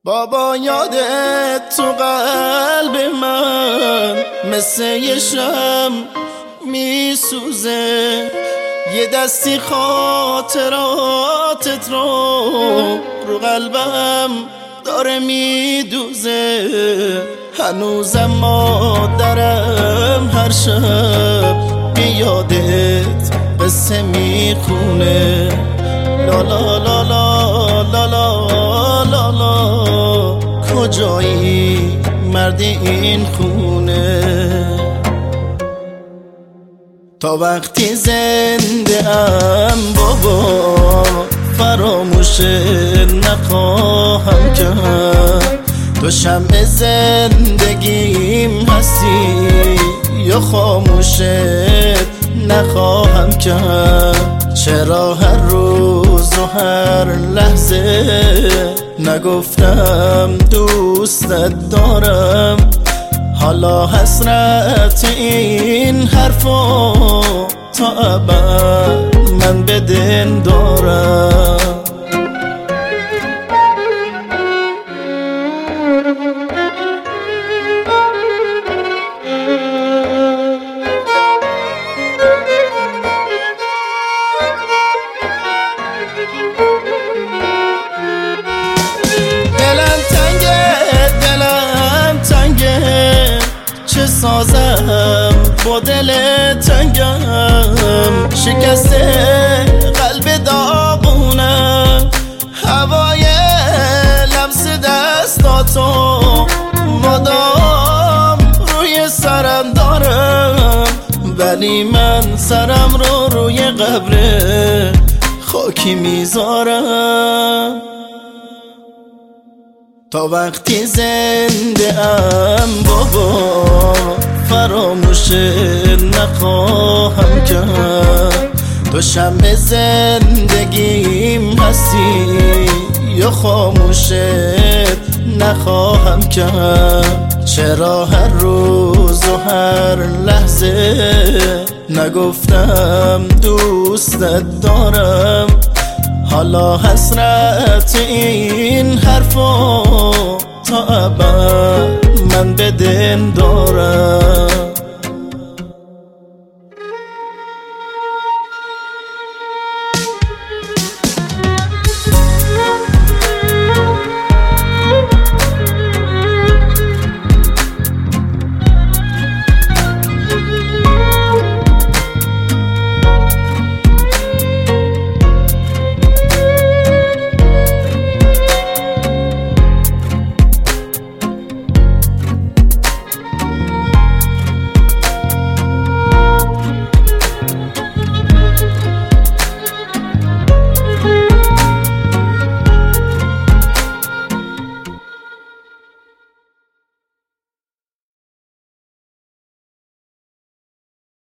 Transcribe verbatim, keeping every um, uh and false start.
بابا یادت تو قلب من مثل یه شم میسوزه، یه دستی خاطراتت رو رو قلبم داره میدوزه. هنوزم مادرم هر شب بیادت قصه میخونه، لا لا لا لا لا لا لا لا کجایی مرد این خونه؟ تا وقتی زنده ام بابا فراموش نخواهم کرد، تو شمع زندگیم هستی یا خاموشت نخواهم کرد. چرا هر روز و هر لحظه نگفتم دوستت دارم؟ حالا حسرت این حرفا تا ابد من به دل دارم. چه سازم با دل تنگم، شکسته قلب داغونم، هوای لمس دستاتو مدام روی سرم دارم، ولی من سرم رو روی قبر خاکی میذارم. تا وقتی زنده ام بابا فراموش نخواهم کرد، تو شمع زندگیم هستی یا خاموشت نخواهم کرد. چرا هر روز و هر لحظه نگفتم دوستت دارم؟ حالا حسرت این حرفا تا ابد من به دل دارم.